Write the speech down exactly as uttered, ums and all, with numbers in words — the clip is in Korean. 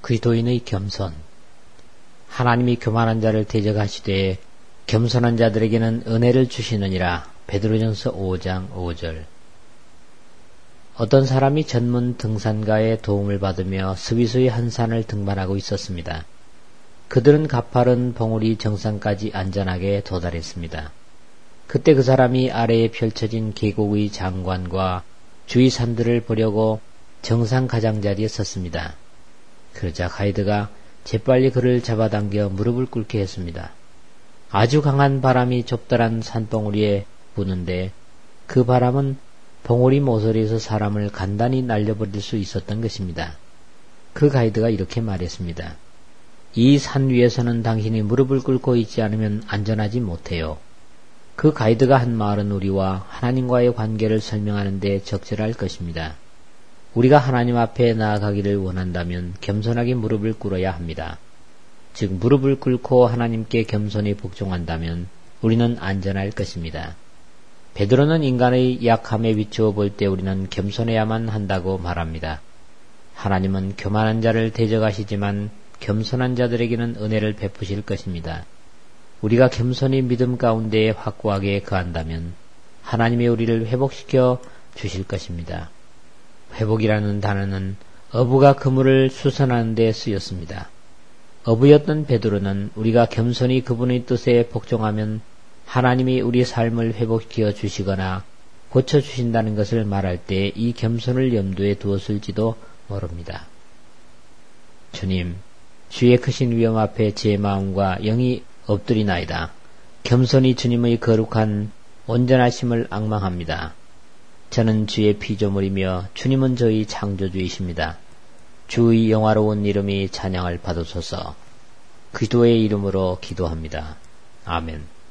그리스도인의 겸손. 하나님이 교만한 자를 대적하시되 겸손한 자들에게는 은혜를 주시느니라. 베드로전서 오 장 오 절. 어떤 사람이 전문 등산가의 도움을 받으며 스위스의 한 산을 등반하고 있었습니다. 그들은 가파른 봉우리 정상까지 안전하게 도달했습니다. 그때 그 사람이 아래에 펼쳐진 계곡의 장관과 주위 산들을 보려고 정상 가장자리에 섰습니다. 그러자 가이드가 재빨리 그를 잡아당겨 무릎을 꿇게 했습니다. 아주 강한 바람이 좁다란 산봉우리에 부는데 그 바람은 봉우리 모서리에서 사람을 간단히 날려버릴 수 있었던 것입니다. 그 가이드가 이렇게 말했습니다. 이 산 위에서는 당신이 무릎을 꿇고 있지 않으면 안전하지 못해요. 그 가이드가 한 말은 우리와 하나님과의 관계를 설명하는 데 적절할 것입니다. 우리가 하나님 앞에 나아가기를 원한다면 겸손하게 무릎을 꿇어야 합니다. 즉 무릎을 꿇고 하나님께 겸손히 복종한다면 우리는 안전할 것입니다. 베드로는 인간의 약함에 비추어 볼 때 우리는 겸손해야만 한다고 말합니다. 하나님은 교만한 자를 대적하시지만 겸손한 자들에게는 은혜를 베푸실 것입니다. 우리가 겸손히 믿음 가운데 확고하게 거한다면 하나님이 우리를 회복시켜 주실 것입니다. 회복이라는 단어는 어부가 그물을 수선하는 데 쓰였습니다. 어부였던 베드로는 우리가 겸손히 그분의 뜻에 복종하면 하나님이 우리 삶을 회복시켜 주시거나 고쳐주신다는 것을 말할 때 이 겸손을 염두에 두었을지도 모릅니다. 주님, 주의 크신 위엄 앞에 제 마음과 영이 엎드리나이다. 겸손히 주님의 거룩한 온전하심을 앙망합니다. 저는 주의 피조물이며 주님은 저희 창조주이십니다. 주의 영화로운 이름이 찬양을 받으소서. 그리스도의 이름으로 기도합니다. 아멘.